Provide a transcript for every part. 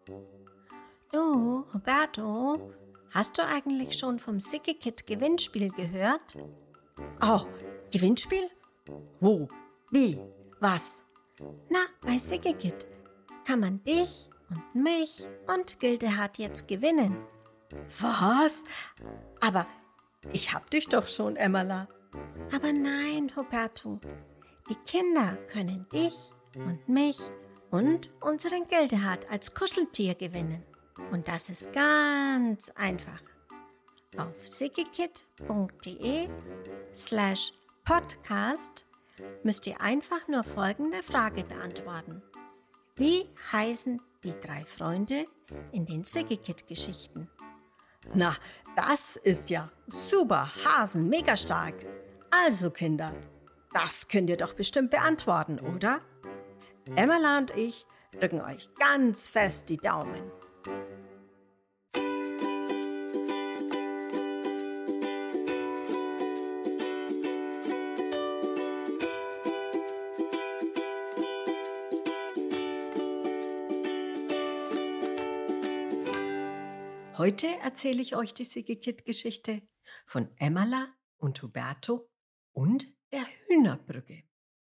Du, Roberto, hast du eigentlich schon vom SickyKid Gewinnspiel gehört? Oh, Gewinnspiel? Wo? Wie? Was? Na, bei SickyKid kann man dich und mich und Gildehard jetzt gewinnen. Was? Aber ich hab dich doch schon, Emmerla. Aber nein, Roberto, die Kinder können dich und mich und unseren Gildehard als Kuscheltier gewinnen. Und das ist ganz einfach. Auf sickykid.de/podcast müsst ihr einfach nur folgende Frage beantworten. Wie heißen die 3 Freunde in den SickyKid-Geschichten? Na, das ist ja super, Hasen, mega stark. Also, Kinder, das könnt ihr doch bestimmt beantworten, oder? Emmerla und ich drücken euch ganz fest die Daumen. Heute erzähle ich euch die SickyKid-Geschichte von Emmerla und Huberto und der Hühnerbrücke.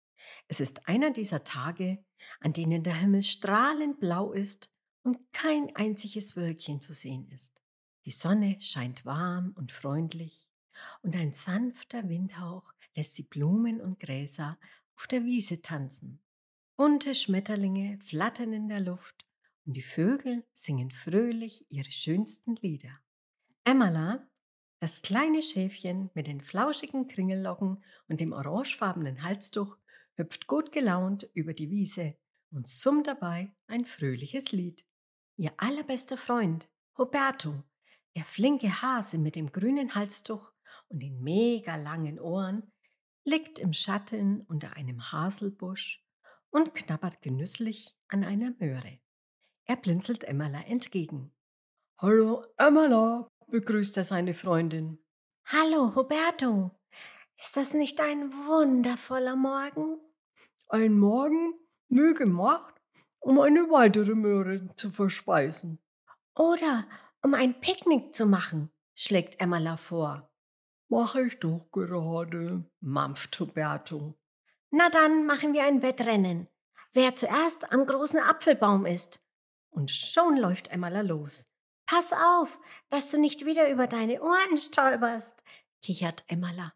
Es ist einer dieser Tage, an denen der Himmel strahlend blau ist und kein einziges Wölkchen zu sehen ist. Die Sonne scheint warm und freundlich und ein sanfter Windhauch lässt die Blumen und Gräser auf der Wiese tanzen. Bunte Schmetterlinge flattern in der Luft und die Vögel singen fröhlich ihre schönsten Lieder. Emmerla, das kleine Schäfchen mit den flauschigen Kringellocken und dem orangefarbenen Halstuch, hüpft gut gelaunt über die Wiese und summt dabei ein fröhliches Lied. Ihr allerbester Freund, Huberto, der flinke Hase mit dem grünen Halstuch und den mega langen Ohren, liegt im Schatten unter einem Haselbusch und knabbert genüsslich an einer Möhre. Er blinzelt Emmerla entgegen. »Hallo, Emmerla«, begrüßt er seine Freundin. Hallo, Roberto. Ist das nicht ein wundervoller Morgen? Ein Morgen wie gemacht, um eine weitere Möhre zu verspeisen. Oder um ein Picknick zu machen, schlägt Emmerla vor. Mache ich doch gerade, mampft Huberto. Na dann machen wir ein Wettrennen. Wer zuerst am großen Apfelbaum ist. Und schon läuft Emmerla los. Pass auf, dass du nicht wieder über deine Ohren stolperst, kichert Emmerla.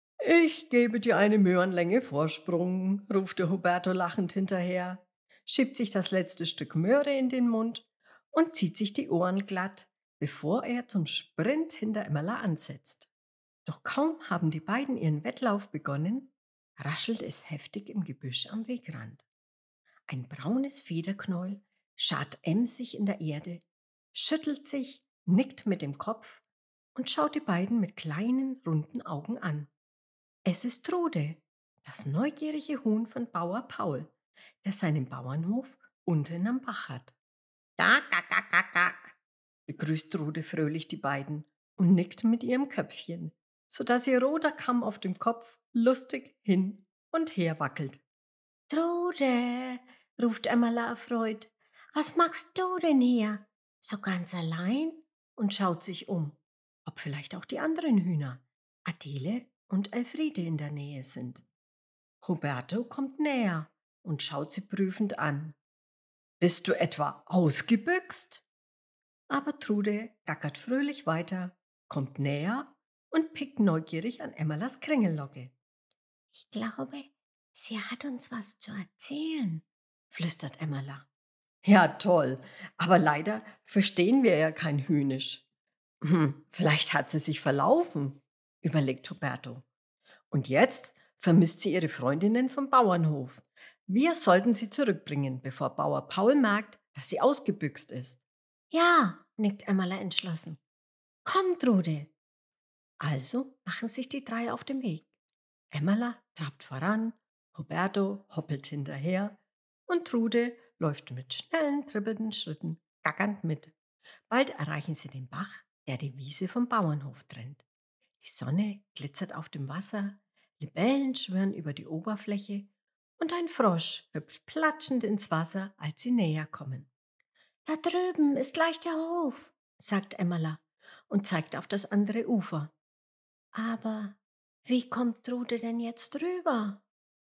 Ich gebe dir eine Möhrenlänge Vorsprung, ruft der Huberto lachend hinterher, schiebt sich das letzte Stück Möhre in den Mund und zieht sich die Ohren glatt, bevor er zum Sprint hinter Emmerla ansetzt. Doch kaum haben die beiden ihren Wettlauf begonnen, raschelt es heftig im Gebüsch am Wegrand. Ein braunes Federknäuel scharrt emsig in der Erde, schüttelt sich, nickt mit dem Kopf und schaut die beiden mit kleinen, runden Augen an. Es ist Trude, das neugierige Huhn von Bauer Paul, der seinen Bauernhof unten am Bach hat. Gak, gak, gak, gak, gak, Begrüßt Trude fröhlich die beiden und nickt mit ihrem Köpfchen, sodass ihr roter Kamm auf dem Kopf lustig hin und her wackelt. Trude, ruft Emmerla erfreut. Was machst du denn hier? So ganz allein? Und schaut sich um, ob vielleicht auch die anderen Hühner, Adele und Elfriede, in der Nähe sind. Huberto kommt näher und schaut sie prüfend an. Bist du etwa ausgebüxt? Aber Trude gackert fröhlich weiter, kommt näher und pickt neugierig an Emmerlas Kringellocke. Ich glaube, sie hat uns was zu erzählen, Flüstert Emmerla. Ja, toll, aber leider verstehen wir ja kein Hühnisch. Vielleicht hat sie sich verlaufen, überlegt Huberto. Und jetzt vermisst sie ihre Freundinnen vom Bauernhof. Wir sollten sie zurückbringen, bevor Bauer Paul merkt, dass sie ausgebüxt ist. Ja, nickt Emmerla entschlossen. Komm, Trude. Also machen sich die 3 auf den Weg. Emmerla trabt voran, Huberto hoppelt hinterher und Trude läuft mit schnellen, trippelnden Schritten gackernd mit. Bald erreichen sie den Bach, der die Wiese vom Bauernhof trennt. Die Sonne glitzert auf dem Wasser, Libellen schwirren über die Oberfläche und ein Frosch hüpft platschend ins Wasser, als sie näher kommen. Da drüben ist gleich der Hof, sagt Emmela und zeigt auf das andere Ufer. Aber wie kommt Trude denn jetzt drüber?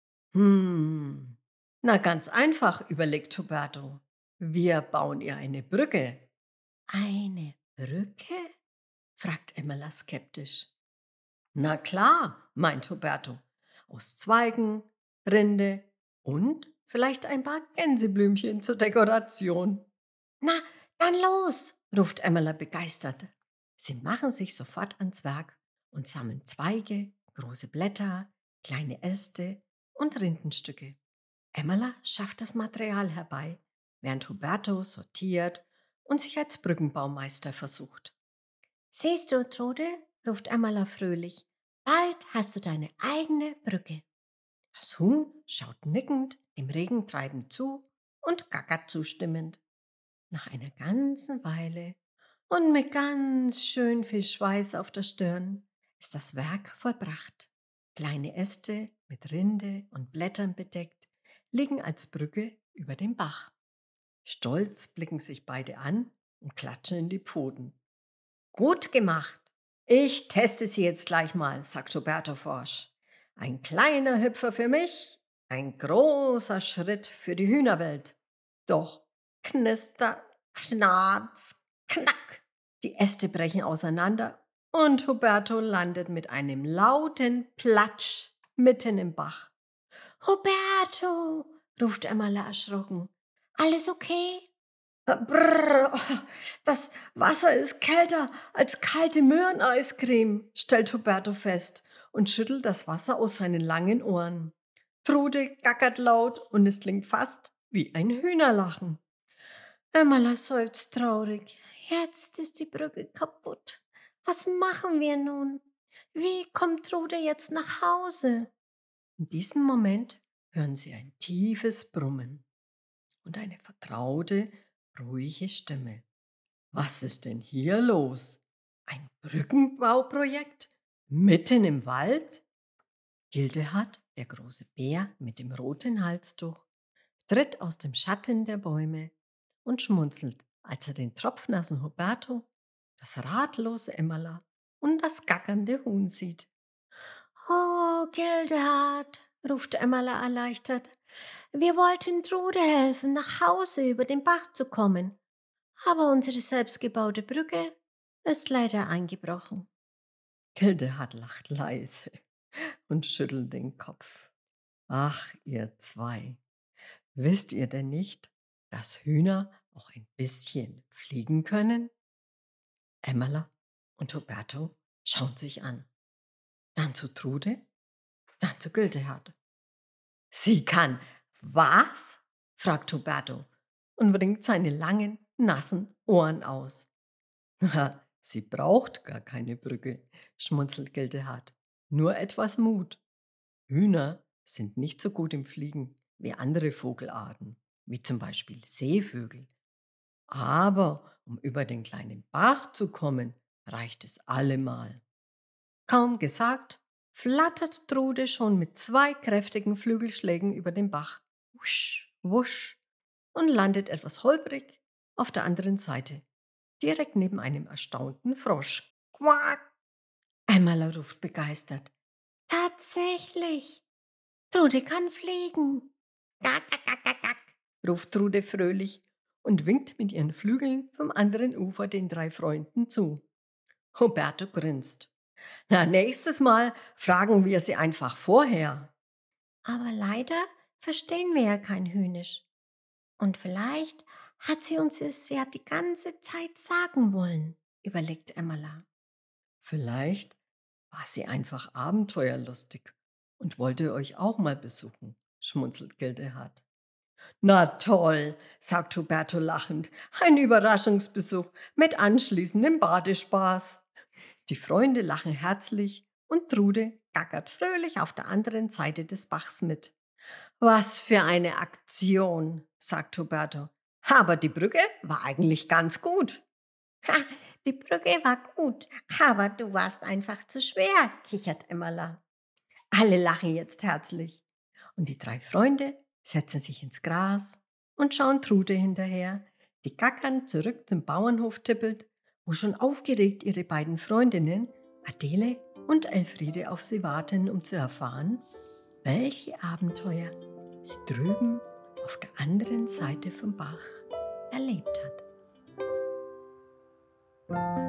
Na ganz einfach, überlegt Huberto. Wir bauen ihr eine Brücke. Eine Brücke? Fragt Emmela skeptisch. Na klar, meint Huberto. Aus Zweigen, Rinde und vielleicht ein paar Gänseblümchen zur Dekoration. Na, dann los, Ruft Emmela begeistert. Sie machen sich sofort ans Werk und sammeln Zweige, große Blätter, kleine Äste und Rindenstücke. Emmela schafft das Material herbei, während Huberto sortiert und sich als Brückenbaumeister versucht. Siehst du, Trude, ruft Emmela fröhlich, bald hast du deine eigene Brücke. Das Huhn schaut nickend dem Regentreiben zu und gackert zustimmend. Nach einer ganzen Weile und mit ganz schön viel Schweiß auf der Stirn ist das Werk vollbracht. Kleine Äste mit Rinde und Blättern bedeckt liegen als Brücke über dem Bach. Stolz blicken sich beide an und klatschen in die Pfoten. Gut gemacht. Ich teste sie jetzt gleich mal, sagt Roberto forsch. Ein kleiner Hüpfer für mich, ein großer Schritt für die Hühnerwelt. Doch knister, knarz, knack. Die Äste brechen auseinander und Huberto landet mit einem lauten Platsch mitten im Bach. Huberto, ruft Emmela erschrocken. Alles okay? Brrr, oh, das Wasser ist kälter als kalte Möhreneiscreme, stellt Huberto fest und schüttelt das Wasser aus seinen langen Ohren. Trude gackert laut und es klingt fast wie ein Hühnerlachen. Emmela seufzt traurig. Jetzt ist die Brücke kaputt. Was machen wir nun? Wie kommt Trude jetzt nach Hause? In diesem Moment hören sie ein tiefes Brummen und eine vertraute, ruhige Stimme. Was ist denn hier los? Ein Brückenbauprojekt? Mitten im Wald? Gildehard, der große Bär mit dem roten Halstuch, tritt aus dem Schatten der Bäume und schmunzelt, als er den tropfnassen Huberto, das ratlose Emmela und das gackernde Huhn sieht. Oh, Gildehard, ruft Emmela erleichtert. Wir wollten Trude helfen, nach Hause über den Bach zu kommen. Aber unsere selbstgebaute Brücke ist leider eingebrochen. Gildehard lacht leise und schüttelt den Kopf. Ach, ihr zwei, wisst ihr denn nicht, dass Hühner auch ein bisschen fliegen können? Emmela und Huberto schauen sich an. Dann zu Trude, dann zu Gildehard. Sie kann was? Fragt Huberto und bringt seine langen, nassen Ohren aus. Na, sie braucht gar keine Brücke, schmunzelt Gildehard. Nur etwas Mut. Hühner sind nicht so gut im Fliegen wie andere Vogelarten, wie zum Beispiel Seevögel. Aber um über den kleinen Bach zu kommen, reicht es allemal. Kaum gesagt, flattert Trude schon mit 2 kräftigen Flügelschlägen über den Bach. Wusch, wusch und landet etwas holprig auf der anderen Seite, direkt neben einem erstaunten Frosch. Quack! Emmela ruft begeistert. Tatsächlich. Trude kann fliegen. Gack, gack, gack, gack, gack, ruft Trude fröhlich und winkt mit ihren Flügeln vom anderen Ufer den 3 Freunden zu. Huberto grinst. Na, nächstes Mal fragen wir sie einfach vorher. Aber leider verstehen wir ja kein Hühnisch. Und vielleicht hat sie uns es ja die ganze Zeit sagen wollen, überlegt Emmela. Vielleicht war sie einfach abenteuerlustig und wollte euch auch mal besuchen, schmunzelt Gildehard. Na toll, sagt Huberto lachend, ein Überraschungsbesuch mit anschließendem Badespaß. Die Freunde lachen herzlich und Trude gackert fröhlich auf der anderen Seite des Bachs mit. Was für eine Aktion, sagt Huberto. Aber die Brücke war eigentlich ganz gut. Ha, die Brücke war gut, aber du warst einfach zu schwer, kichert Emmela. Alle lachen jetzt herzlich. Und die 3 Freunde setzen sich ins Gras und schauen Trude hinterher, die gackernd zurück zum Bauernhof tippelt, wo schon aufgeregt ihre beiden Freundinnen Adele und Elfriede auf sie warten, um zu erfahren, welche Abenteuer sie drüben auf der anderen Seite vom Bach erlebt hat.